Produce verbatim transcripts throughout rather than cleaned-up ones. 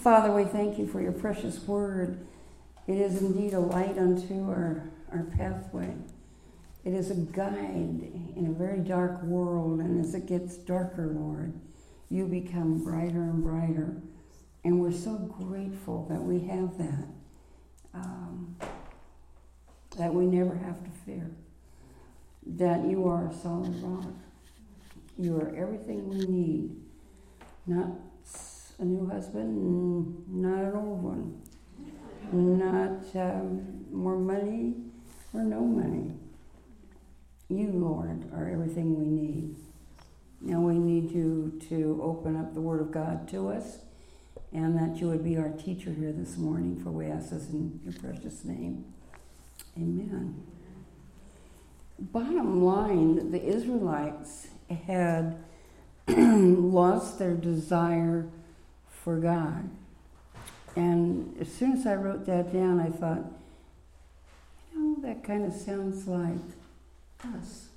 Father, we thank you for your precious word. It is indeed a light unto our, our pathway. It is a guide in a very dark world, and as it gets darker, Lord, you become brighter and brighter. And we're so grateful that we have that, um, that we never have to fear, that you are a solid rock. You are everything we need, not a new husband, not an old one, not um, more money or no money. You, Lord, are everything we need. Now we need you to open up the Word of God to us, and that you would be our teacher here this morning, for we ask this in your precious name. Amen. Bottom line, the Israelites had lost their desire for God. And as soon as I wrote that down, I thought, you know, that kind of sounds like us.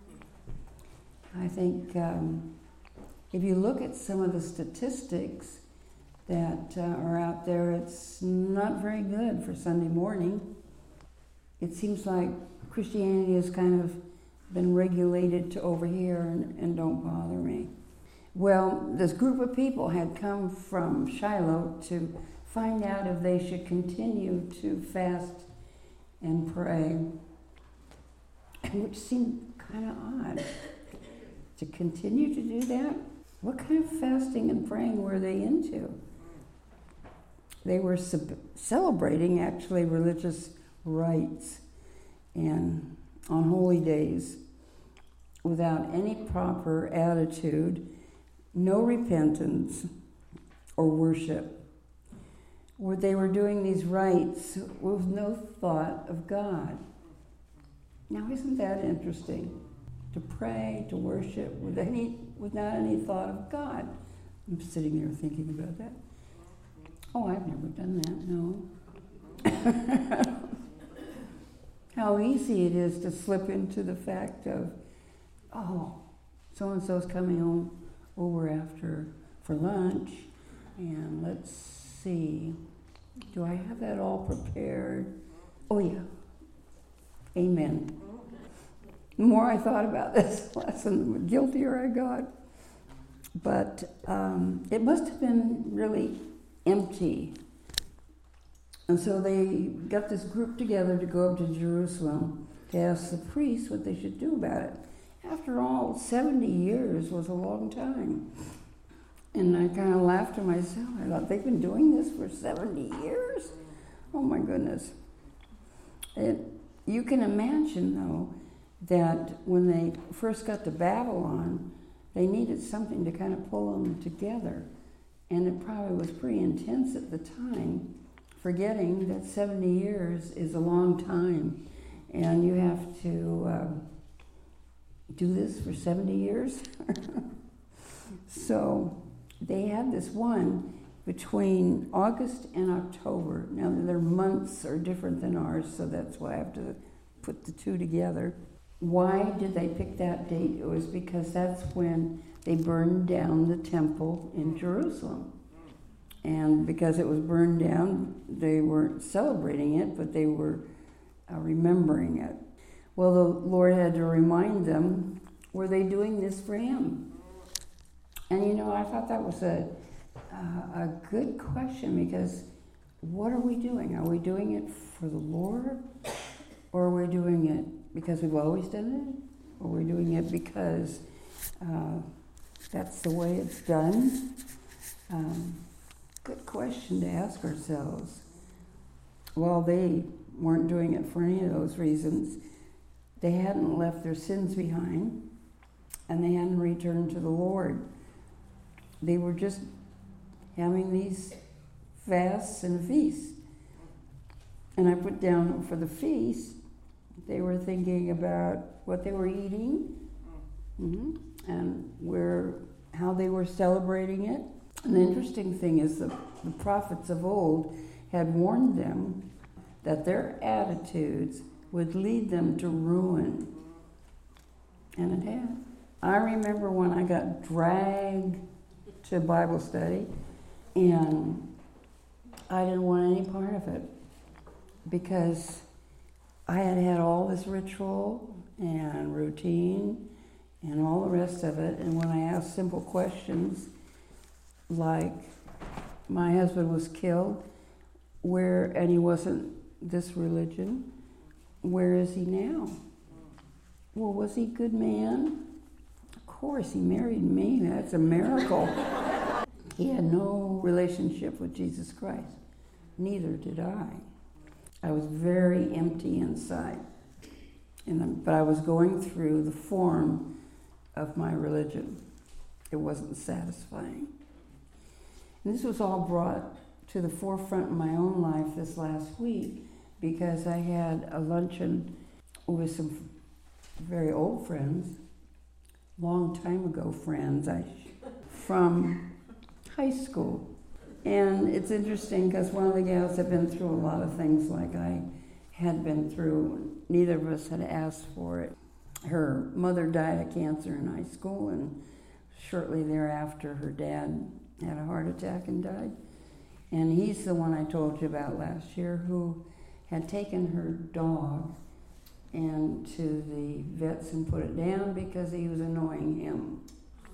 I think um, if you look at some of the statistics that uh, are out there, it's not very good for Sunday morning. It seems like Christianity has kind of been regulated to over here and, and don't bother me. Well, this group of people had come from Shiloh to find out if they should continue to fast and pray, which seemed kind of odd. To continue to do that? What kind of fasting and praying were they into? They were sub- celebrating actually religious rites and on holy days without any proper attitude, no repentance or worship. Where they were doing these rites with no thought of God. Now, isn't that interesting? To pray, to worship with any, without any thought of God. I'm sitting there thinking about that. Oh, I've never done that, no. How easy it is to slip into the fact of, oh, so-and-so's coming home over after for lunch, and let's see, do I have that all prepared? Oh, yeah. Amen. The more I thought about this lesson, the guiltier I got. But um, it must have been really empty. And so they got this group together to go up to Jerusalem to ask the priests what they should do about it. After all, seventy years was a long time. And I kind of laughed to myself. I thought, they've been doing this for seventy years? Oh my goodness. It, you can imagine, though, that when they first got to Babylon, they needed something to kind of pull them together. And it probably was pretty intense at the time, forgetting that seventy years is a long time. And you have to uh, do this for seventy years. So they had this one between August and October. Now, their months are different than ours, so that's why I have to put the two together. Why did they pick that date? It was because that's when they burned down the temple in Jerusalem. And because it was burned down, they weren't celebrating it, but they were uh, remembering it. Well, the Lord had to remind them, were they doing this for Him? And you know, I thought that was a, uh, a good question, because what are we doing? Are we doing it for the Lord? Or are we doing it because we've always done it? Or are we doing it because uh, that's the way it's done? Um, good question to ask ourselves. Well, they weren't doing it for any of those reasons. They hadn't left their sins behind, and they hadn't returned to the Lord. They were just having these fasts and feasts. And I put down for the feast, they were thinking about what they were eating, mm-hmm, and where, how they were celebrating it. And the interesting thing is that the prophets of old had warned them that their attitudes would lead them to ruin. And it had. I remember when I got dragged to Bible study, and I didn't want any part of it because I had had all this ritual and routine and all the rest of it. And when I asked simple questions like, my husband was killed, where, and he wasn't this religion, where is he now? Well, was he a good man? Of course, he married me. That's a miracle. He had no relationship with Jesus Christ. Neither did I. I was very empty inside. And, but I was going through the form of my religion. It wasn't satisfying. And this was all brought to the forefront in my own life this last week because I had a luncheon with some very old friends, long time ago friends, I from high school. And it's interesting because one of the gals had been through a lot of things like I had been through. Neither of us had asked for it. Her mother died of cancer in high school, and shortly thereafter her dad had a heart attack and died. And he's the one I told you about last year who had taken her dog and to the vets and put it down because he was annoying him.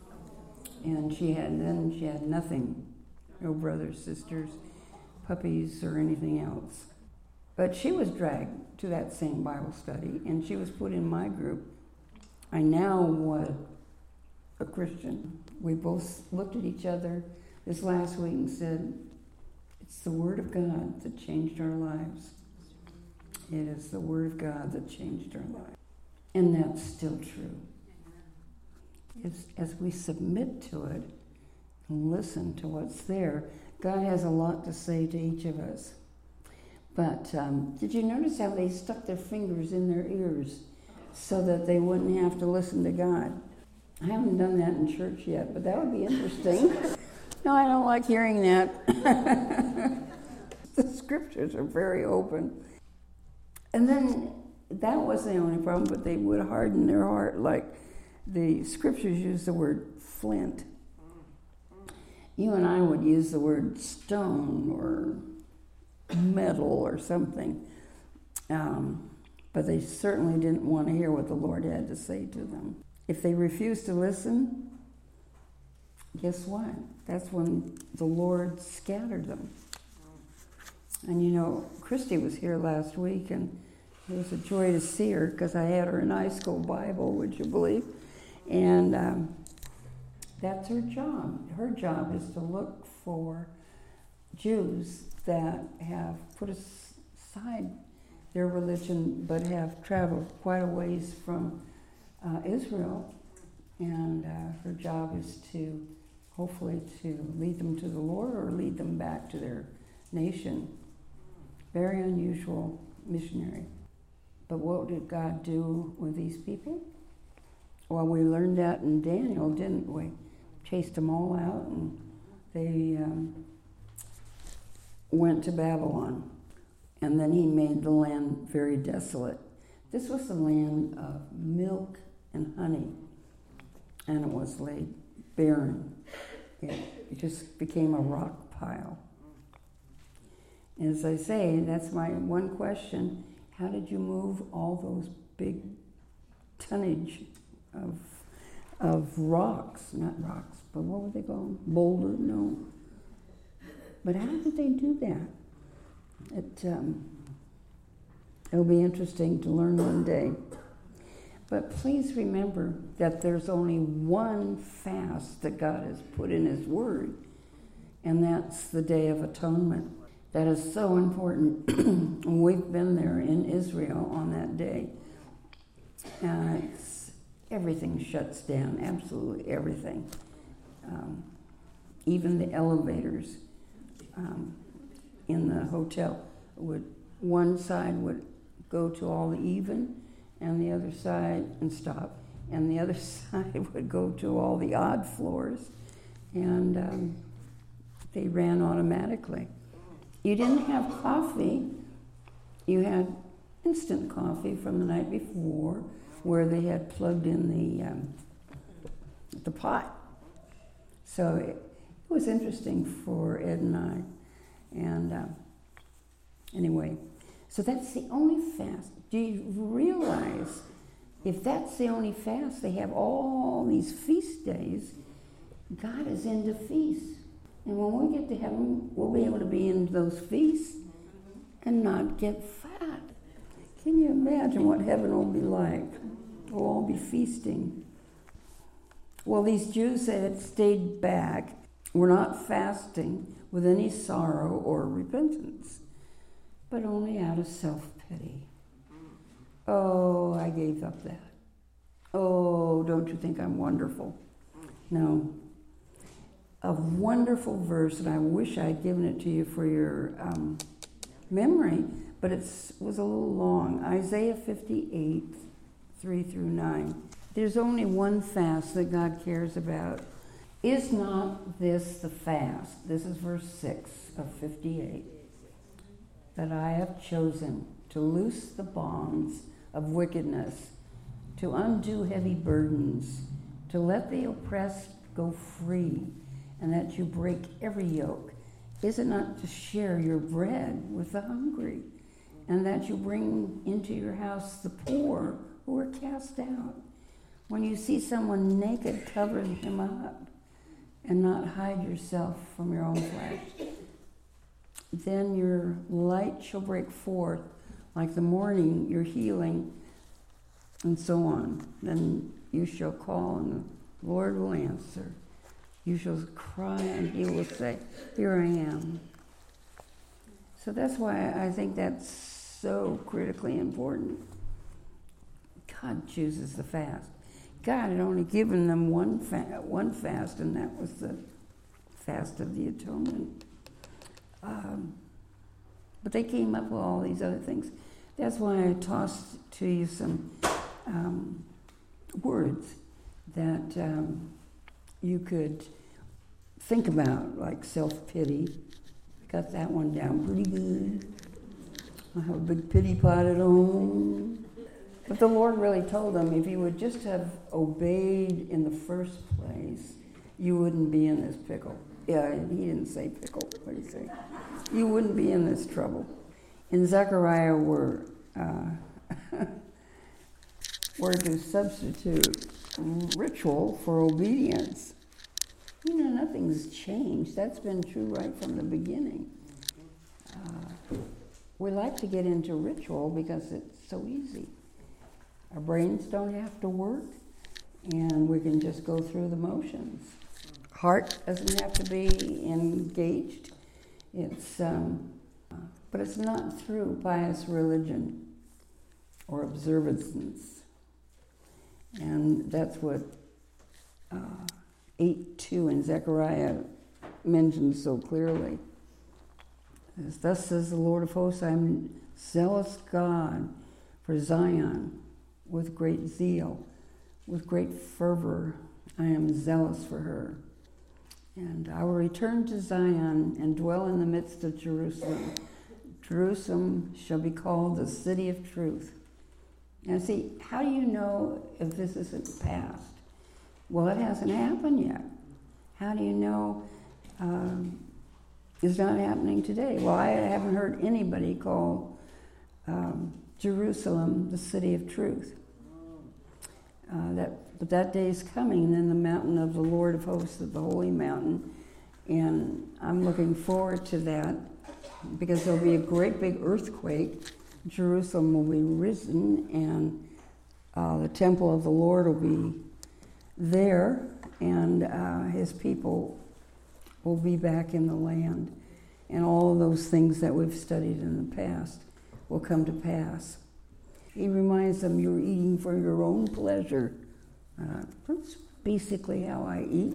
And she had then she had nothing, no brothers, sisters, puppies, or anything else. But she was dragged to that same Bible study, and she was put in my group. I now was a Christian. We both looked at each other this last week and said, it's the Word of God that changed our lives. It is the Word of God that changed our lives. And that's still true. It's, as we submit to it and listen to what's there, God has a lot to say to each of us. But um, did you notice how they stuck their fingers in their ears so that they wouldn't have to listen to God? I haven't done that in church yet, but that would be interesting. No, I don't like hearing that. The scriptures are very open. And then that wasn't the only problem, but they would harden their heart. Like the scriptures use the word flint. You and I would use the word stone or metal or something. Um, but they certainly didn't want to hear what the Lord had to say to them. If they refused to listen, guess what? That's when the Lord scattered them. And you know, Christy was here last week, and it was a joy to see her because I had her in high school Bible, would you believe? And um, that's her job. Her job is to look for Jews that have put aside their religion but have traveled quite a ways from uh, Israel. And uh, her job is to hopefully to lead them to the Lord or lead them back to their nation. Very unusual missionary. But what did God do with these people? Well, we learned that in Daniel, didn't we? Chased them all out, and they um, went to Babylon. And then he made the land very desolate. This was the land of milk and honey, and it was laid barren. It just became a rock pile. And as I say, that's my one question. How did you move all those big tonnage of of rocks, not rocks, but what were they called? Boulder? No. But how did they do that? It, um, it'll be interesting to learn one day. But please remember that there's only one fast that God has put in His Word, and that's the Day of Atonement. That is so important. We've been there in Israel on that day. Uh, it's, everything shuts down, absolutely everything. Um, even the elevators um, in the hotel would, one side would go to all the even, and the other side, and stop, and the other side would go to all the odd floors, and um, they ran automatically. You didn't have coffee. You had instant coffee from the night before, where they had plugged in the um, the pot. So it, it was interesting for Ed and I And uh, anyway, so that's the only fast. Do you realize if that's the only fast, they have all these feast days, God is into feasts. And when we get to heaven, we'll be able to be in those feasts and not get fat. Can you imagine what heaven will be like? We'll all be feasting. Well, these Jews that had stayed back were not fasting with any sorrow or repentance, but only out of self-pity. Oh, I gave up that. Oh, don't you think I'm wonderful? No. A wonderful verse, and I wish I'd given it to you for your um, memory, but it was a little long. Isaiah fifty-eight, three through nine. There's only one fast that God cares about. Is not this the fast? This is verse six of fifty-eight. That I have chosen to loose the bonds of wickedness, to undo heavy burdens, to let the oppressed go free, and that you break every yoke. Is it not to share your bread with the hungry, and that you bring into your house the poor who are cast out? When you see someone naked, cover him up, and not hide yourself from your own flesh. Then your light shall break forth like the morning, your healing, and so on. Then you shall call, and the Lord will answer. You shall cry, and he will say, here I am. So that's why I think that's so critically important. God chooses the fast. God had only given them one fa- one fast, and that was the fast of the atonement. Um, but they came up with all these other things. That's why I tossed to you some um, words that um, you could think about, like self-pity. Got that one down pretty good. I have a big pity pot at home. But the Lord really told them, if you would just have obeyed in the first place, you wouldn't be in this pickle. Yeah, he didn't say pickle. What did he say? You wouldn't be in this trouble. In Zechariah, we're, uh, we're to substitute ritual for obedience. You know, nothing's changed. That's been true right from the beginning. Uh, we like to get into ritual because it's so easy. Our brains don't have to work, and we can just go through the motions. Heart doesn't have to be engaged. It's, um, but it's not through pious religion or observance. And that's what uh, eight two in Zechariah mentions so clearly. As thus says the Lord of hosts, I am zealous God for Zion with great zeal, with great fervor. I am zealous for her. And I will return to Zion and dwell in the midst of Jerusalem. Jerusalem shall be called the city of truth. Now see, how do you know if this isn't past? Well, it hasn't happened yet. How do you know um, it's not happening today? Well, I haven't heard anybody call um, Jerusalem the city of truth. Uh, that, but that day is coming, and then the mountain of the Lord of hosts, of the holy mountain, and I'm looking forward to that because there'll be a great big earthquake. Jerusalem will be risen, and uh, the temple of the Lord will be there, and uh, his people will be back in the land, and all of those things that we've studied in the past will come to pass. He reminds them, you're eating for your own pleasure. Uh, that's basically how I eat.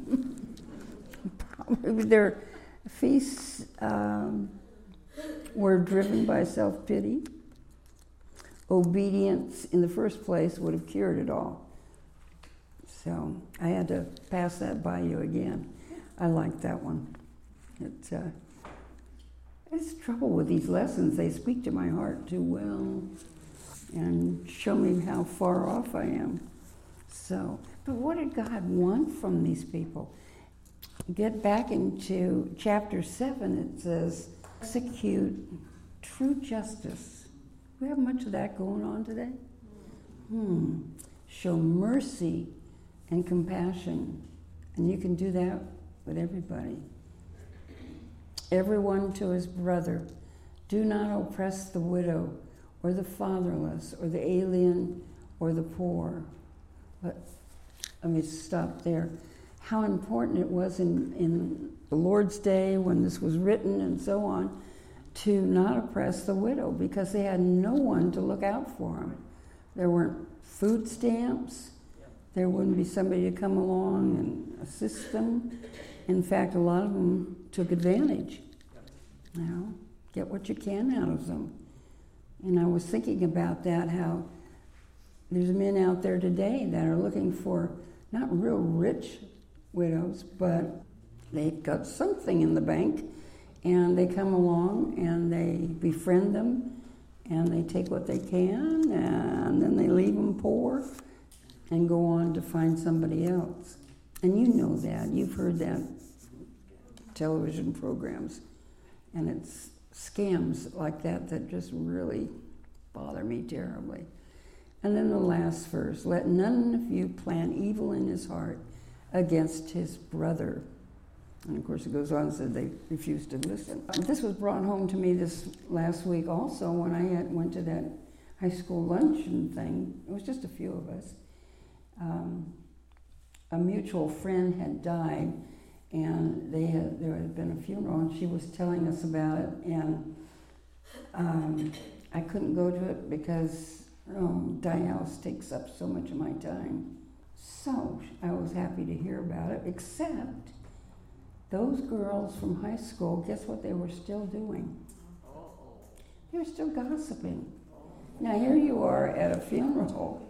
Probably their feasts um, were driven by self-pity. Obedience in the first place would have cured it all. So I had to pass that by you again. I like that one. It's, uh, it's trouble with these lessons. They speak to my heart too well and show me how far off I am. So, but what did God want from these people? get back into chapter seven, it says, execute true justice. We have much of that going on today. Hmm. Show mercy and compassion. And you can do that with everybody. Everyone to his brother. Do not oppress the widow or the fatherless or the alien or the poor. But let me stop there. How important it was in, in the Lord's day when this was written and so on to not oppress the widow because they had no one to look out for them. There weren't food stamps. There wouldn't be somebody to come along and assist them. In fact, a lot of them took advantage. You know, get what you can out of them. And I was thinking about that, how there's men out there today that are looking for not real rich widows, but they've got something in the bank, and they come along and they befriend them, and they take what they can, and then they leave them poor and go on to find somebody else. And you know that. You've heard that television programs. And it's scams like that that just really bother me terribly. And then the last verse, let none of you plan evil in his heart against his brother. And of course it goes on and said they refused to listen. This was brought home to me this last week also when I had, went to that high school luncheon thing. It was just a few of us. Um, a mutual friend had died, and they had, there had been a funeral, and she was telling us about it, and um, I couldn't go to it because um, dialysis takes up so much of my time. So I was happy to hear about it, except those girls from high school, guess what they were still doing? They were still gossiping. Now here you are at a funeral,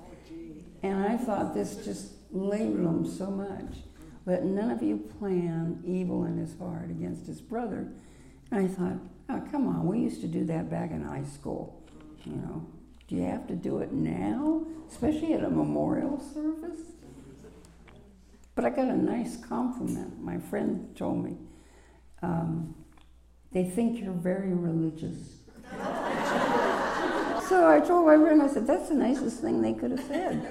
and I thought this just labeled them so much. Let none of you plan evil in his heart against his brother. And I thought, oh, come on, we used to do that back in high school. You know, do you have to do it now, especially at a memorial service? But I got a nice compliment. My friend told me, um, they think you're very religious. So I told my friend, I said, that's the nicest thing they could have said.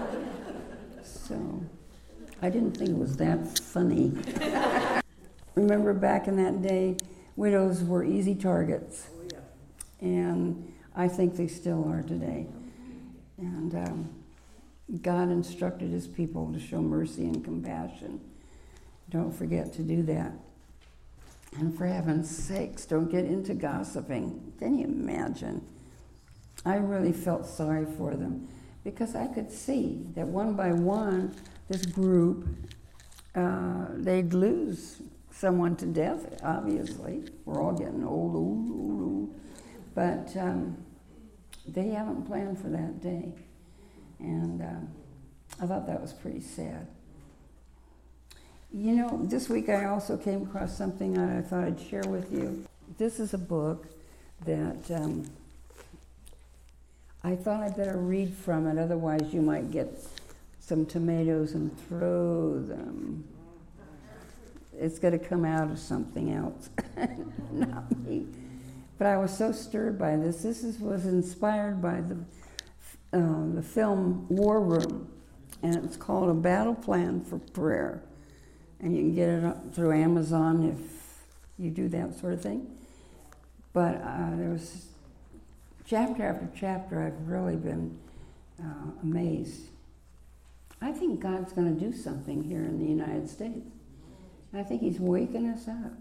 So I didn't think it was that funny. Remember back in that day, widows were easy targets. And I think they still are today. And um, God instructed his people to show mercy and compassion. Don't forget to do that. And for heaven's sakes, don't get into gossiping. Can you imagine? I really felt sorry for them because I could see that one by one, this group, uh, they'd lose someone to death, obviously. We're all getting old, old, old, old. But um, they haven't planned for that day. And um, I thought that was pretty sad. You know, this week I also came across something that I thought I'd share with you. This is a book that um, I thought I'd better read from it, otherwise you might get some tomatoes and throw them. It's going to come out of something else, not me. But I was so stirred by this. This is, was inspired by the, uh, the film War Room, and it's called A Battle Plan for Prayer. And you can get it through Amazon if you do that sort of thing. But uh, there was chapter after chapter, I've really been uh, amazed. I think God's going to do something here in the United States. I think he's waking us up.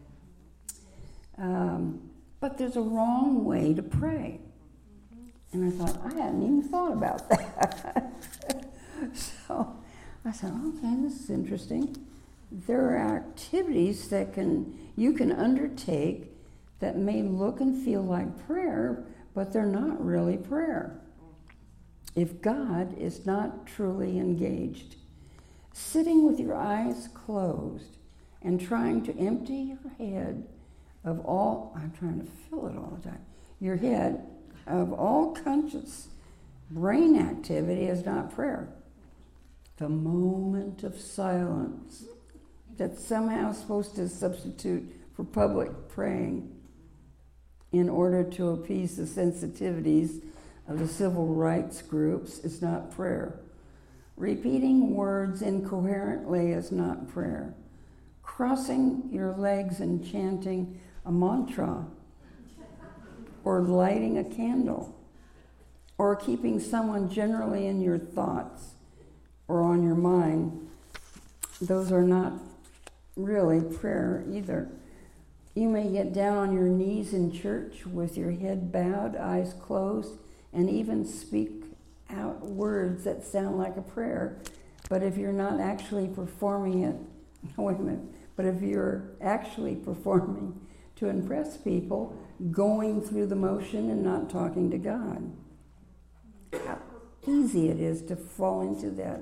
Um, but there's a wrong way to pray. And I thought, I hadn't even thought about that. So I said, okay, this is interesting. There are activities that can you can undertake that may look and feel like prayer, but they're not really prayer if God is not truly engaged. Sitting with your eyes closed and trying to empty your head of all, I'm trying to fill it all the time, your head of all conscious brain activity is not prayer. The moment of silence that's somehow supposed to substitute for public praying in order to appease the sensitivities of the civil rights groups is not prayer. Repeating words incoherently is not prayer. Crossing your legs and chanting a mantra, or lighting a candle, or keeping someone generally in your thoughts or on your mind, those are not really prayer either. You may get down on your knees in church with your head bowed, eyes closed, and even speak out words that sound like a prayer. But if you're not actually performing it, wait a minute, but if you're actually performing to impress people, going through the motion and not talking to God, how easy it is to fall into that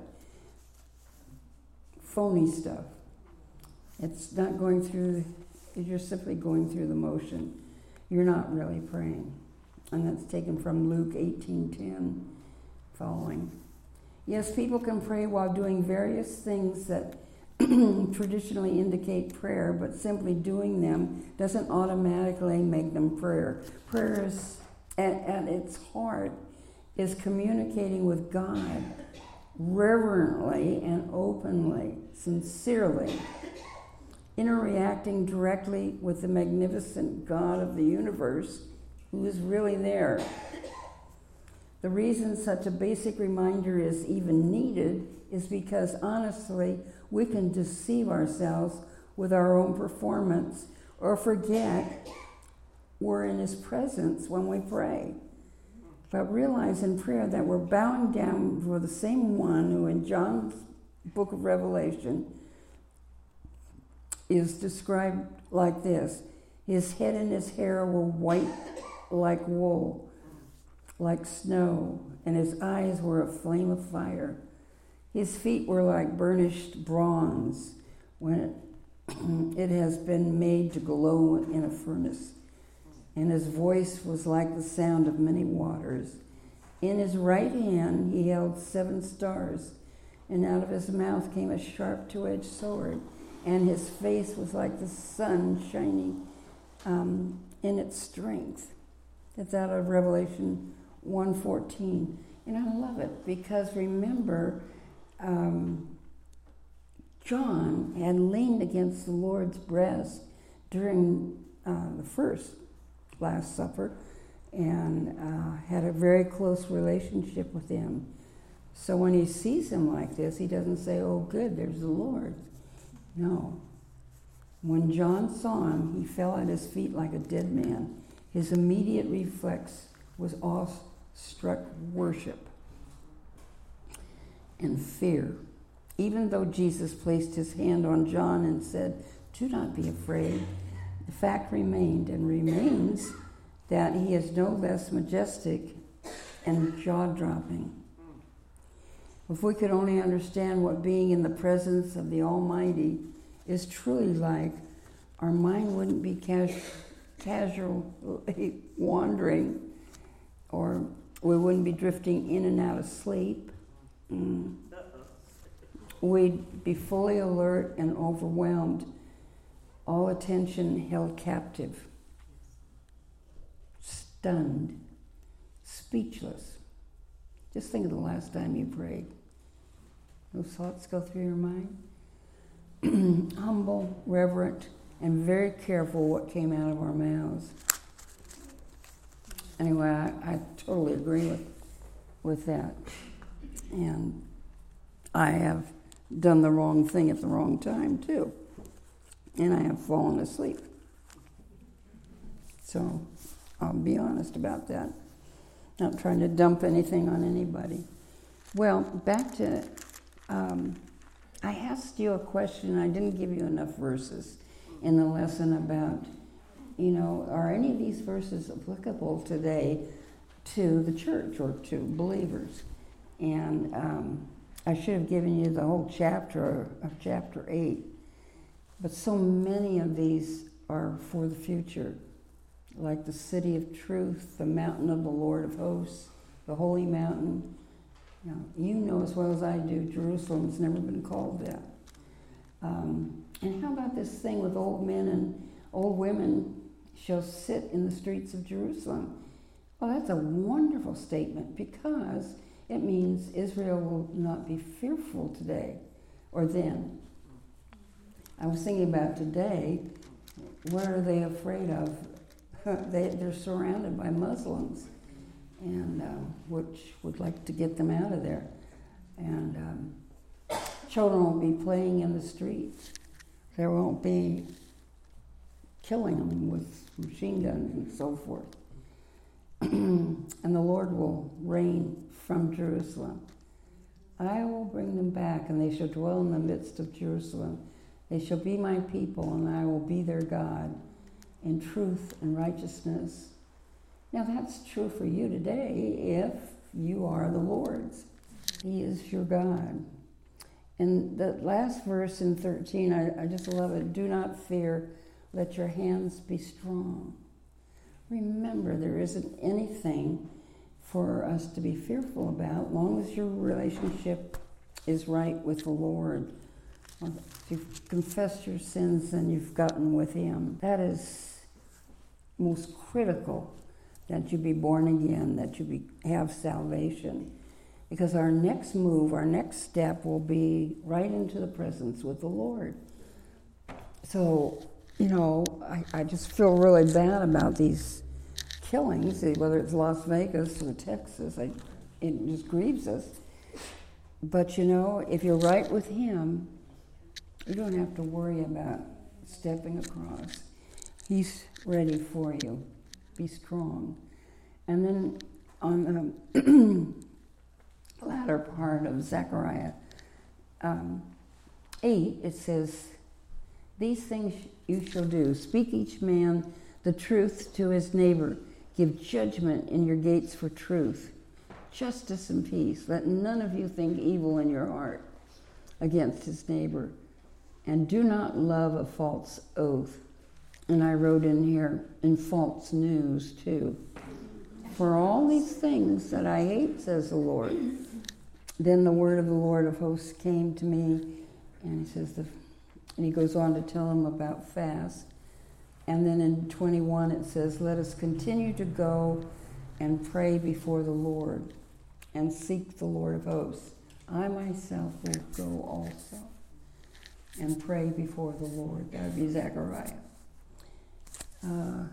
phony stuff. It's not going through, you're simply going through the motion. You're not really praying. And that's taken from Luke eighteen ten following. Yes, people can pray while doing various things that traditionally indicate prayer, but simply doing them doesn't automatically make them prayer. Prayer is, at, at its heart, is communicating with God reverently and openly, sincerely, interacting directly with the magnificent God of the universe who is really there. The reason such a basic reminder is even needed is because, honestly, we can deceive ourselves with our own performance or forget we're in His presence when we pray. But realize in prayer that we're bowing down for the same one who in John's book of Revelation is described like this. His head and his hair were white like wool, like snow, and his eyes were a flame of fire. His feet were like burnished bronze when it, it has been made to glow in a furnace. And his voice was like the sound of many waters. In his right hand he held seven stars, and out of his mouth came a sharp two-edged sword, and his face was like the sun shining um, in its strength. That's out of Revelation one fourteen. And I love it because remember, um, John had leaned against the Lord's breast during uh, the first Last Supper and uh, had a very close relationship with him. So when he sees him like this, he doesn't say, oh good, there's the Lord. No. When John saw him, he fell at his feet like a dead man. His immediate reflex was awe-struck worship and fear. Even though Jesus placed his hand on John and said, do not be afraid, the fact remained and remains that he is no less majestic and jaw-dropping. If we could only understand what being in the presence of the Almighty is truly like, our mind wouldn't be cas- casually wandering, or we wouldn't be drifting in and out of sleep. Mm. We'd be fully alert and overwhelmed, all attention held captive, stunned, speechless. Just think of the last time you prayed. Those thoughts go through your mind. Humble, reverent, and very careful what came out of our mouths. Anyway, I, I totally agree with, with that. And I have done the wrong thing at the wrong time, too. And I have fallen asleep. So I'll be honest about that. Not trying to dump anything on anybody. Well, back to, um, I asked you a question. I didn't give you enough verses in the lesson about, you know, are any of these verses applicable today to the church or to believers? And um, I should have given you the whole chapter of chapter eight. But so many of these are for the future, like the city of truth, the mountain of the Lord of hosts, the holy mountain. You know, you know as well as I do, Jerusalem's never been called that. Um, And how about this thing with old men and old women shall sit in the streets of Jerusalem? Well, that's a wonderful statement because it means Israel will not be fearful today or then. I was thinking about today, what are they afraid of? they, they're surrounded by Muslims, and um, which would like to get them out of there. And um, children won't be playing in the streets. There won't be killing them with machine guns and so forth. And the Lord will reign from Jerusalem. I will bring them back, and they shall dwell in the midst of Jerusalem. They shall be my people, and I will be their God in truth and righteousness. Now that's true for you today if you are the Lord's. He is your God. And the last verse in thirteen, I, I just love it. Do not fear, let your hands be strong. Remember, there isn't anything for us to be fearful about, as long as your relationship is right with the Lord. If you've confessed your sins, then you've gotten with Him. That is most critical, that you be born again, that you be, have salvation. Because our next move, our next step will be right into the presence with the Lord. So, you know, I, I just feel really bad about these killings, whether it's Las Vegas or Texas. I, it just grieves us. But, you know, if you're right with Him, you don't have to worry about stepping across. He's ready for you. Be strong. And then on the latter part of Zechariah um, eight, it says, these things you shall do. Speak each man the truth to his neighbor. Give judgment in your gates for truth. Justice and peace. Let none of you think evil in your heart against his neighbor. And do not love a false oath. And I wrote in here, in false news too. For all these things that I hate, says the Lord. Then the word of the Lord of hosts came to me, and he says, the, and he goes on to tell him about fast. And then in twenty-one it says, let us continue to go and pray before the Lord and seek the Lord of hosts. I myself will go also and pray before the Lord. That would be Zechariah. Uh,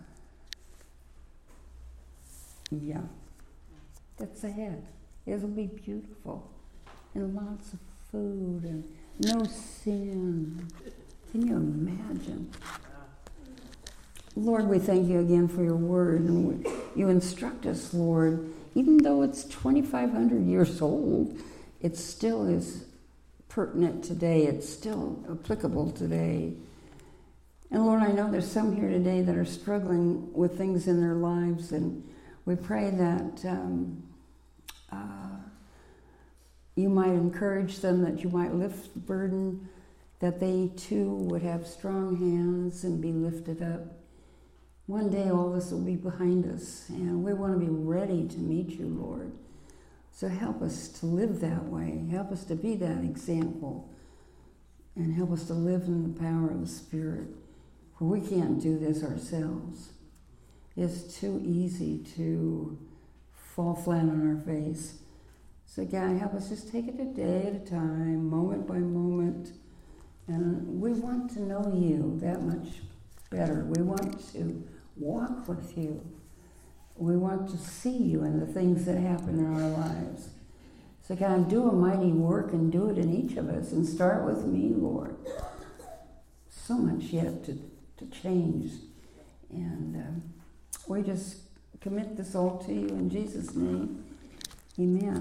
yeah, that's ahead. It'll be beautiful, and lots of food, and no sin. Can you imagine? Lord, we thank you again for your word, and we, you instruct us, Lord, even though it's twenty-five hundred years old, it still is pertinent today. It's still applicable today. And Lord, I know there's some here today that are struggling with things in their lives, and we pray that um, uh, you might encourage them, that you might lift the burden, that they too would have strong hands and be lifted up. One day all this will be behind us, and we want to be ready to meet you, Lord. So help us to live that way. Help us to be that example, and help us to live in the power of the Spirit. For we can't do this ourselves. It's too easy to fall flat on our face. So God, help us just take it a day at a time, moment by moment. And we want to know you that much better. We want to walk with you. We want to see you in the things that happen in our lives. So God, do a mighty work and do it in each of us. And start with me, Lord. So much yet to, to change. And um, we just commit this all to you in Jesus' name. Amen.